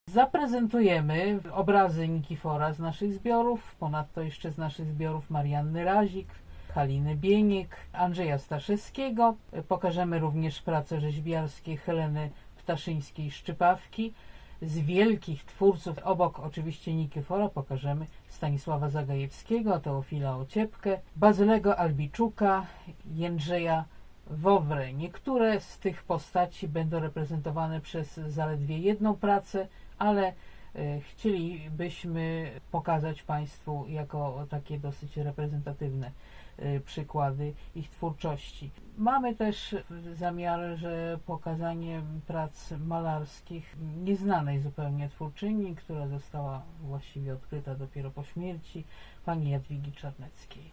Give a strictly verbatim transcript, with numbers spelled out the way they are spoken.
Zaprezentujemy obrazy Nikifora z naszych zbiorów, ponadto jeszcze z naszych zbiorów Marianny Razik, Haliny Bieniek, Andrzeja Staszewskiego. Pokażemy również prace rzeźbiarskie Heleny Ptaszyńskiej-Szczypawki. Z wielkich twórców, obok oczywiście Nikifora, pokażemy Stanisława Zagajewskiego, Teofila Ociepkę, Bazylego Albiczuka, Jędrzeja Wowrę. Niektóre z tych postaci będą reprezentowane przez zaledwie jedną pracę, ale chcielibyśmy pokazać Państwu jako takie dosyć reprezentatywne przykłady ich twórczości. Mamy też zamiar, że pokazanie prac malarskich nieznanej zupełnie twórczyni, która została właściwie odkryta dopiero po śmierci, pani Jadwigi Czarneckiej.